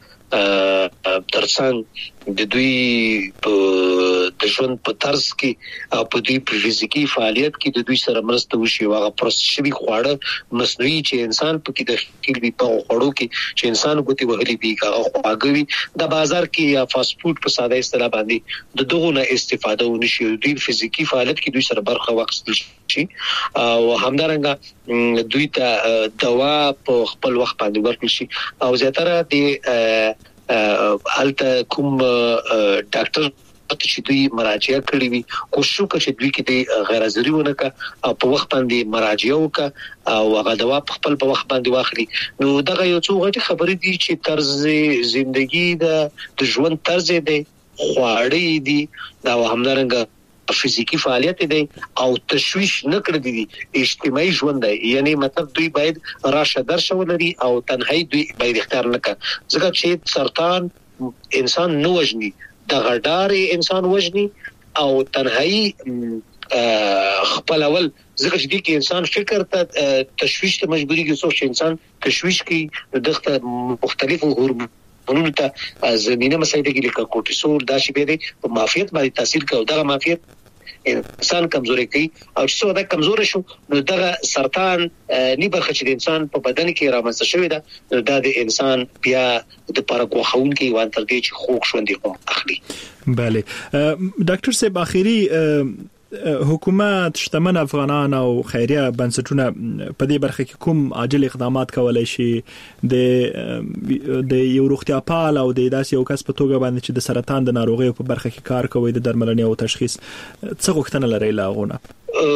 ترڅنګ د دوی په د ژوند په طرز کې او په دوی په فزیکی فعالیت کې د دوی سره مرسته وشي واغه پروسشوي خواړه مصنوعي چې انسان په کې داخلي وي په خوړو کې چې انسان کوتي وهلي وي هغه خواږوي د بازار کې یا فاست فود په ساده اصطلاح باندې د دغه نه استفاده ونشي دوی فزیکی فعالیت کې دوی سره برخه واخیستل شي او همدارنګه دوی ته دوا په خپل وخت باندې ورکړل شي او زیاتره د حالت کوم ډاکټر چې دوی مراجعه کړې وي کوشش وکړي چې دوی کې د غیر حاضری ونکړه او په وخت باندې مراجعه وکړه او هغه دوا په خپل په وخت باندې واخلي نو دغه یو څو غټي خبرې دي چې طرز ژوندۍ د د ژوند طرز دی خواړې دي دا همدارنګه فزیکی فعالیت دی او تشویش نه کړی دي اجتماعي ژوند دی یعنی مطلب دوی باید راشه درشه ولري او تنهایی دوی باید اختیار نه کړي ځکه چې سرطان انسان نه وژني د غډاري انسان وژني او تنهایی خپل اول ځکه چې د انسان فکر ته تشویش ته مجبوري کې څو انسان تشویش کوي دغه مختلفو هورمونونو ته زمينه مسایده کې لکه کورټیسول دا شی به په معافیت باندې تاثیر کوي دا معافیت انسان کمزوري کوي او چې څو دا کمزوري شو نو دغه سرطان نی برخه چې د انسان په بدن کې رامنځته شوی دا د انسان بیا د پارکو خون کې وان تر دې چې خوښ شوندي خو اخلي bale ډاکټر صاحب اخیری حکومت شتمن افغانان او خیریه بنسټونه په دې برخه کې کوم عاجل اقدامات کولای شي د د یو روغتیا پال او د داسې یو کس په توګه باندې چې د سرطان د ناروغۍ په برخه کې کار کوي د درملنې او تشخیص څه غوښتنه لري لاغونه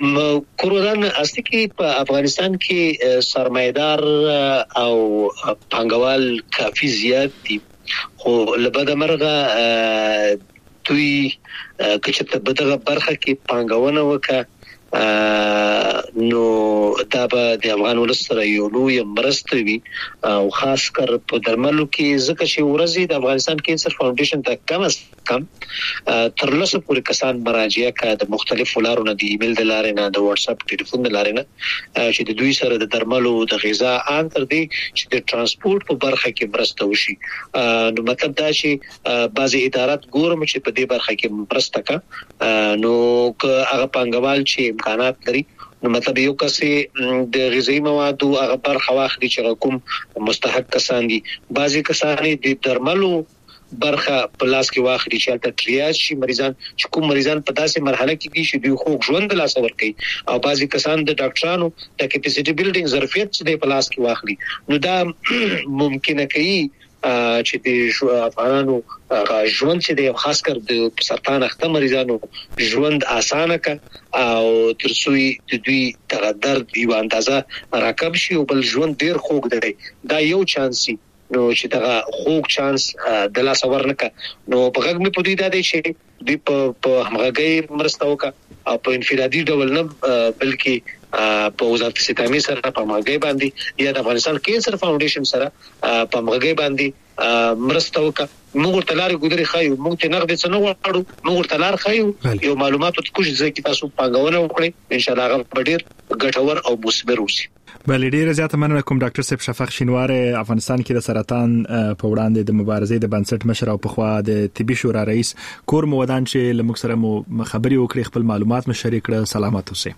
کورودان اصلي کې په افغانستان کې سرمایدار او پانګوال کافي زیات دي، خو لبد مرغه دوی کچته بدغه برخه کې پانګونه وکړه نو دا به د افغان ولس سره یو لوی مرسته وي، او خاص کر په درملو کې ځکه چې ورځي د افغانستان کینسر فاونډیشن ته کم از کم تر لسو پورې کسان مراجعه کوي د مختلفو لارو نه، د ایمیل د لارې نه، د واتس اپ ټلیفون د لارې نه، چې د دوی سره د درملو د غذا ان تر دې چې د ترانسپورت په برخه کې مرسته وشي. نو مطلب دا چې بعضي ادارات ګورم چې په دې برخه کې مرسته کوي، نو هغه پانګوال چې امکانات لري نو مطلب یو کسي د غذایی موادو هغه برخه واخلي چې کوم مستحق کسان دي، بعضي کسان د درملو برخه په لاس کې واخلي چې تل ټریاج شي مریضان چې کوم مریضان په داسې مرحله کې دي چې دوی خو ژوند لاس ور کوي، او بعضي کسان د ډاکټرانو د کیپاسټي بیلډینګ ظرفیت چې په لاس کې واخلي، نو دا ممکنه کوي چې د افغانانو ژوند چې د خاص کر د سرطان اخته مریضانو ژوند اسانه ک او ترڅوي د دوی تر درد یو اندازه راکم شي او بل ژوند ډیر خوږ دی. دا یو چانس نو چې دا خوږ چانس د لاس ورنکه نو په هغه مې پدې دا دی چې دوی په همغږي مرسته وکړه او په انفرادي ډول نه بلکې په وزارت ستامي سره په همغږي باندې یا د افغانستان کینسر فاونډیشن سره په همغږي باندې مرسته وکړه. موږ تلار ګذري خایو، موږ ته نقد څه نه وړو، موږ تلار خایو یو معلوماتو کوم ځکه تاسو پنګونه وکړي ان شاء الله هغه ډیر ګټور او مثمر وي. بل ډیر زیاته مننه کوم ډاکټر صاحب شفق شینوار افغانستان کې د سرطان په وړاندې د مبارزې د بنسټ مشر او په خوا د طبي شورا رئیس کور مودان چې لمک سره مو خبري وکړي، خپل معلومات مو شریک کړه. سلامات اوسئ.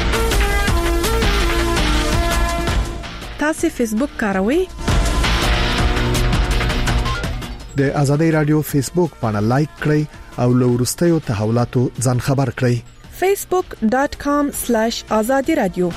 تاسو فیسبوک کاروئ؟ د آزادۍ رادیو فیسبوک باندې لایک کړئ او له وروستیو تحولاتو ځان خبر کړئ. facebook dot com slash azadi radio.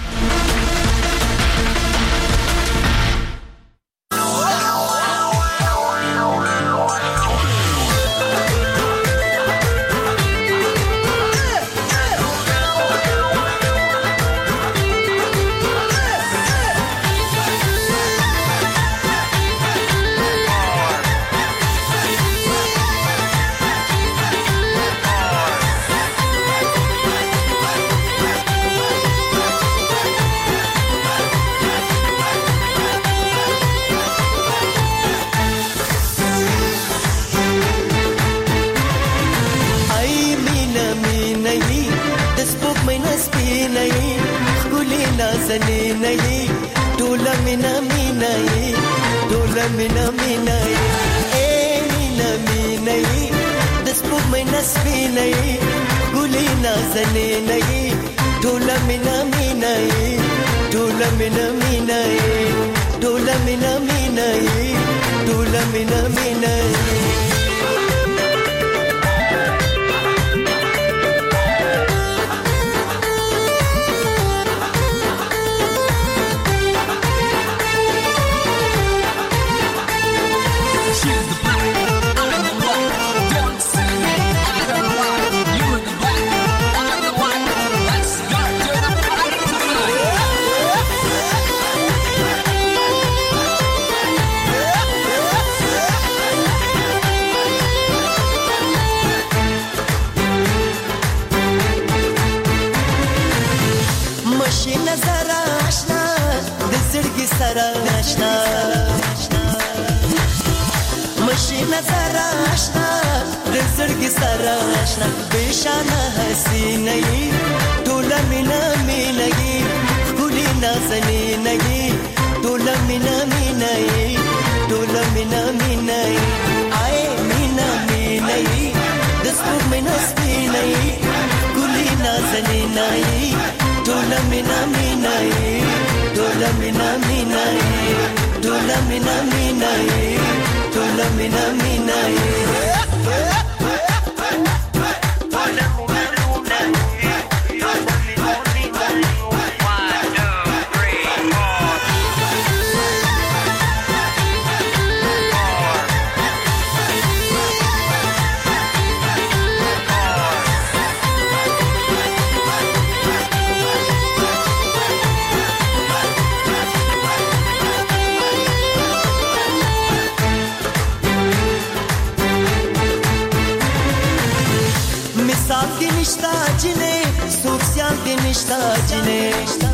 مثال دی نشتا جنې سوسیال دی نشتا جنې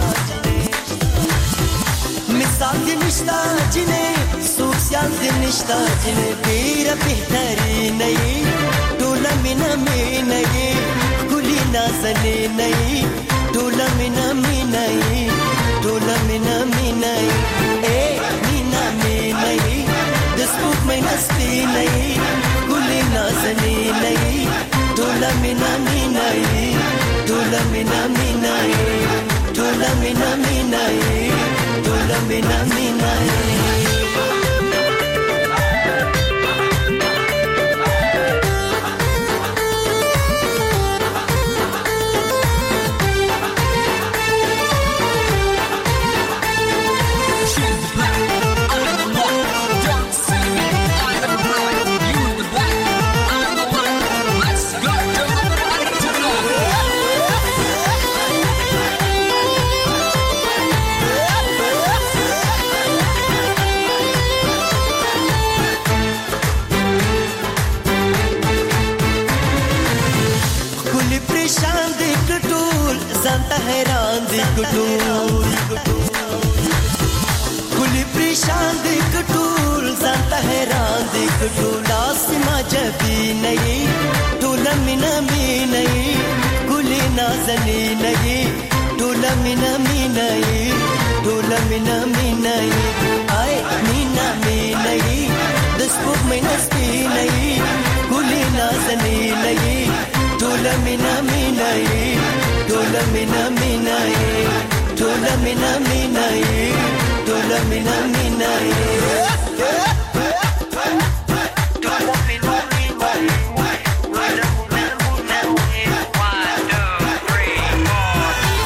مثال دی نشتا جنې سوسیال دی نشتا جنې ډېر بهترین یې ټول مینا مینا یې ګلې نازلې نه یې ټول مینا مینا یې ټول مینا مینا یې اے مینا مینا یې د سپوږ مینا سپینه یې ګلې نازلې نه یې ټول مینا مینا یې ټول مینا مینا یې ټول مینا مینا یې ټول مینا مینا یې زانتا حیران دی کټول کلی پریشان دی کټول زانتا حیران دی کټول اسما جبی نه ټول مینا مینا کلی نازنی نه ټول مینا مینا ټول مینا مینا آی مینا مینا د سپوږ مینا سپینه کلی نازنی نه ټول مینا مینا Tola mina mina ye, tola mina mina ye, tola mina mina ye. Tola mina mina ye, tola mina mina ye. One, two, three, four.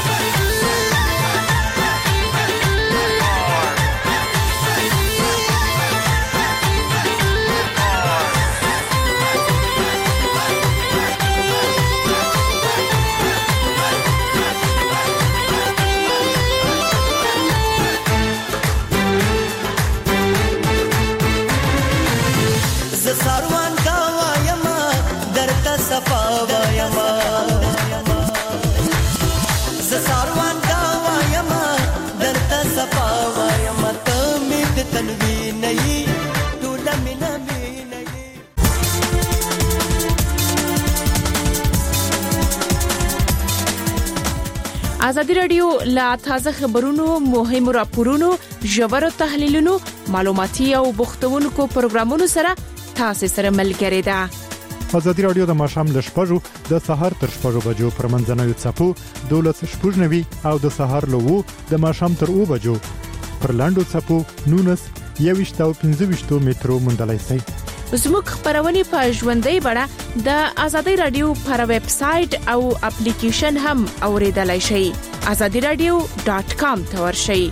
ساروان کا وایما درتا صفا وایما ز ساروان کا وایما درتا صفا وایما تمید تنوی نئی ټول مینا مینا ازادي رادیو لا تازه خبرونو مهم راپورونو ژور تحلیلونو معلوماتي او بوختونکو پروګرامونو سره تاسو سره ملګری ده. ازادي رادیو د ماشام ل شپږو د سحر تر شپږو بجو پر منځنوي څپو دولس شپږنوي او د سحر له وو د ماشام تر او بجو پر لاندو څپو نونس یويشت او پنځه ویشت مترو مندلای سي. زموږ خبرونه په ژوندۍ بڼه د ازادي رادیو پر ویب سټ او اپلیکیشن هم اوریدلای شئ. azadi radio dot com ته ورشئ.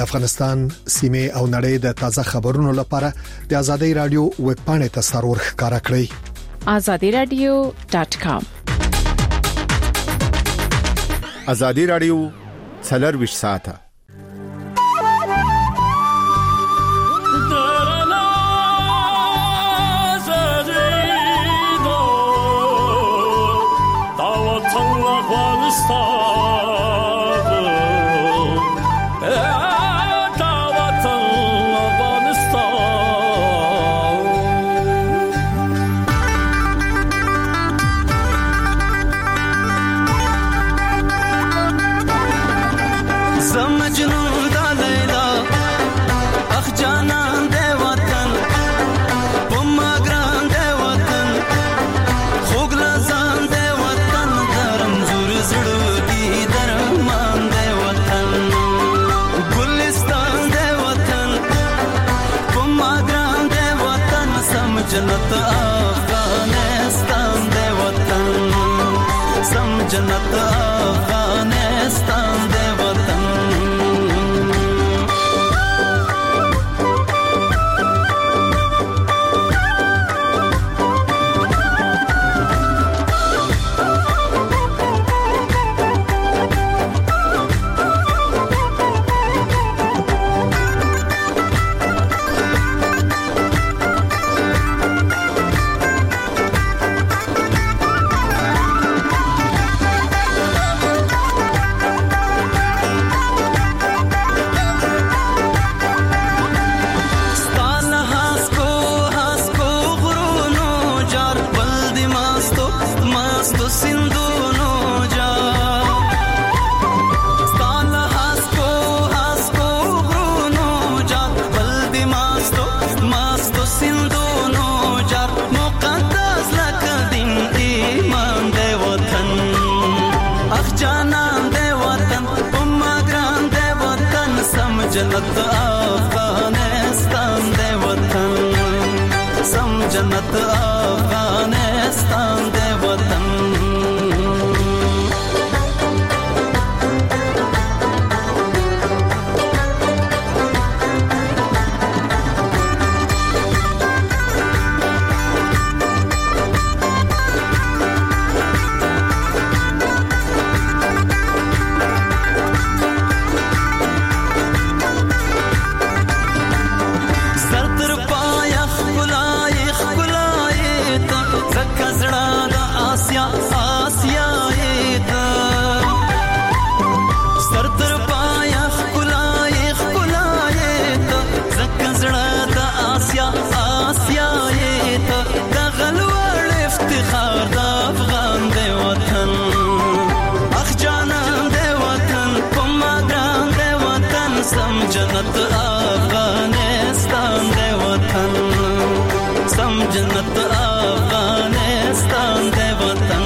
افغانستان، سیمه او نړۍ د تازه خبرونو لپاره د آزادۍ رادیو ویب پاڼې ته سرور ښکارا کړئ. آزادي رادیو ډاٹ کام. آزادي رادیو څلور ویشت ساعته जन्नत अफगानिस्तान दे वतन, सम जन्नत अफगानिस्तान दे वतन. जन्नत अफगानिस्तान दे वतन, सम जन्नत अफगानिस्तान दे वतन. जन्नत अफगानिस्तान दे वतन, सम जन्नत अफगानिस्तान दे वतन.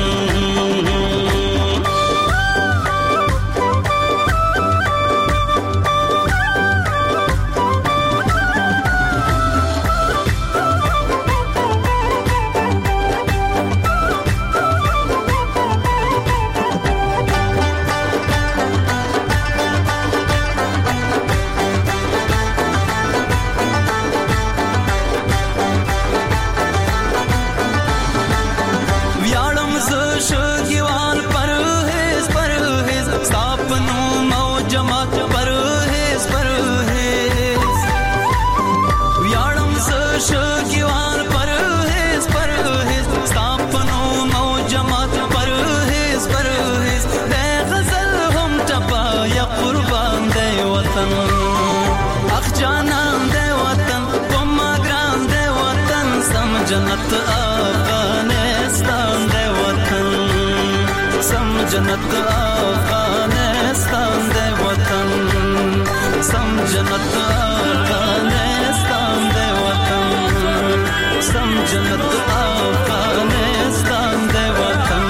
जन्नत अफगानिस्तान दे वतन, सम जन्नत अफगानिस्तान दे वतन, सम जन्नत अफगानिस्तान दे वतन, सम जन्नत अफगानिस्तान दे वतन.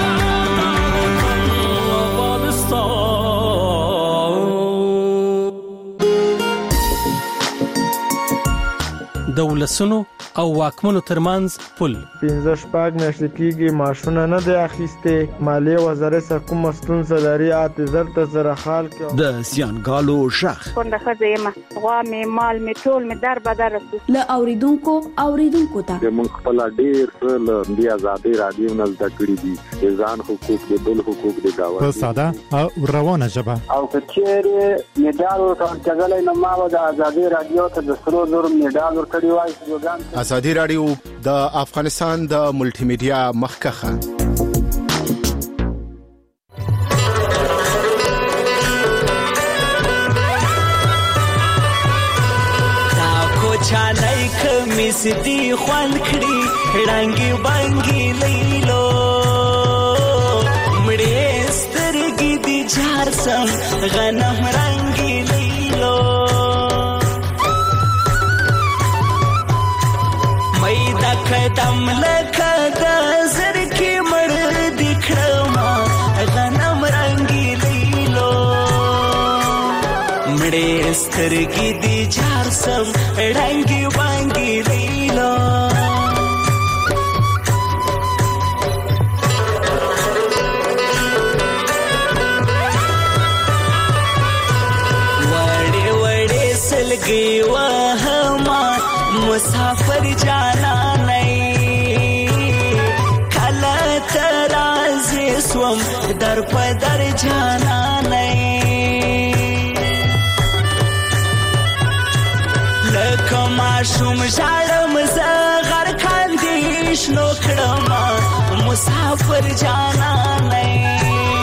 د ولسونو او واکمنو ترمنځ پل. پنځه شپږ میاشتې کېږي ماشونه نه دی اخیستې. مالیې وزارت سره کومه ستونزه لري اته زر ته زره خال کې. د زیانګالو شخ څنګه ښځه یم غوا مې مال مې ټول مې در بدر له اوریدونکو اوریدونکو ته د مونږ خپل ډیر څه له دی آزادۍ رادیو نه زده کړی دي. ځان حقوق د بل حقوق د گاوه په ساده او روانه ژبه. او کچېره میډال ورکړل نو ما د آزادۍ رادیو ته د سرو زر میډال ورکړی وای. آزادۍ رادیو د افغانستان د ملټي میډیا مخکخه. چالای کمیس دی خوان کړي رنگي بانګي لیلو مړې سترګې دی جار سم غنم رنگي لیلو مې دا قدم لکه د زر کې مړ دی کړم غنم رنگي لیلو مړې سترګې دی جار سم رنگي بانګي لیلو وړې وړې سلګي وهما مسافر جانا نه کله ترازه سوم در پدر جانا نه کما شوم ژړم زغر کاندې شنو کړم مسافر جانا نه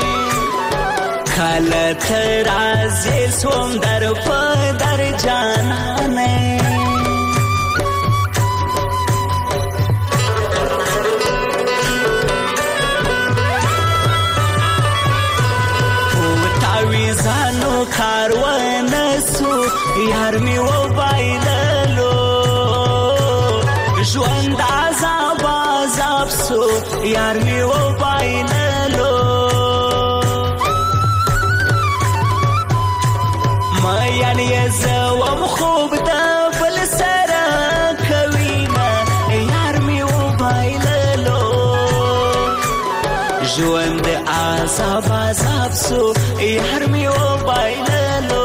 کله ترازه سوم در پدر جانا نه تاویزانو کاروان سو یار می و بایللو ژوند عذاب عذاب سو یار می و بایللو ما یعنی زوم خوب د بل سره کوینا یار می و بایللو ژوند عذاب عذاب سو یار می و بایللو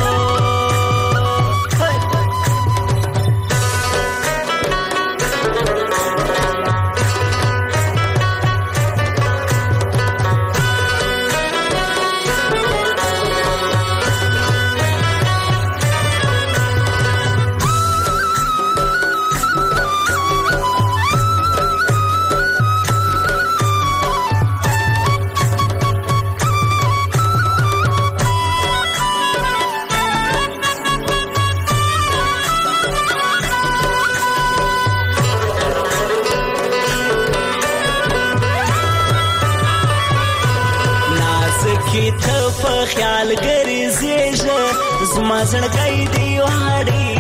خیال ګرځېږه زما زړګی دی واړي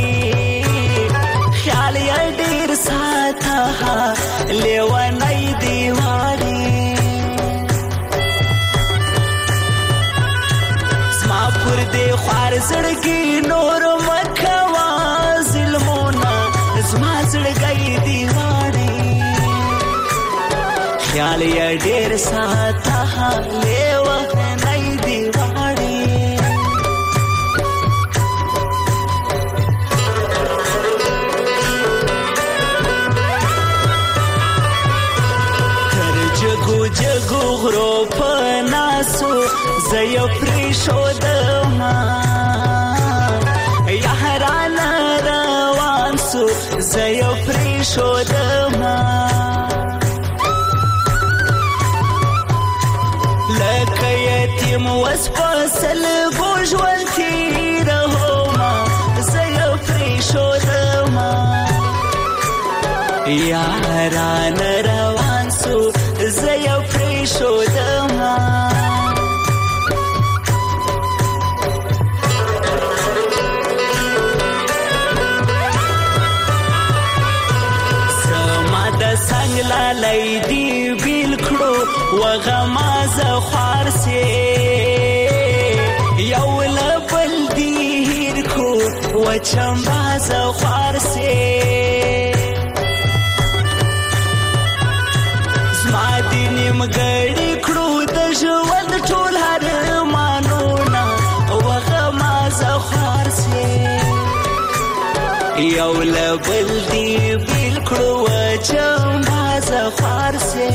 خیال یې ډېر ساته لیونی دی واړي زما پر دې خوار زړګي نور مکوا ظلمونه زما زړګی دی واړي خیال یې ډېر ساته لیونی دی واړي تر جګو جګو غرو په ناسو زه یې پرېښودم یاران روان سو زه یې پرېښودم لکه یتیم وس په سلګو ژوند تېرومه زه یې پرېښودم یاران روان سو زه یې پرېښودم زما د څنګ لالی دی بیل کړو وغما زه خوار سې یو له بل دې هېر کړو وچمبا زه خوار سې نیمګړی کړو د ژوند ټول هرمانونه وغه ما زخوار سي یو لبل دی بیل کړو چې ما زخوار سي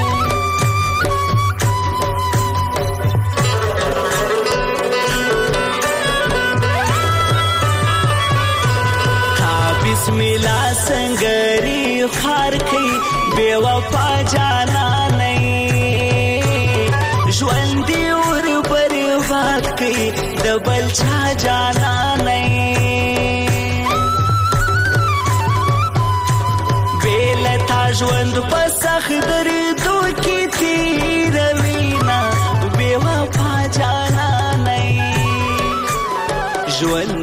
بسم الله سنگری خار کی بے وفا جانا نہیں ژوند اور برباد کی دبل چا جانا نہیں بیلتا ژوند پسخ دردو کی تیروینا بے وفا جانا نہیں ژوند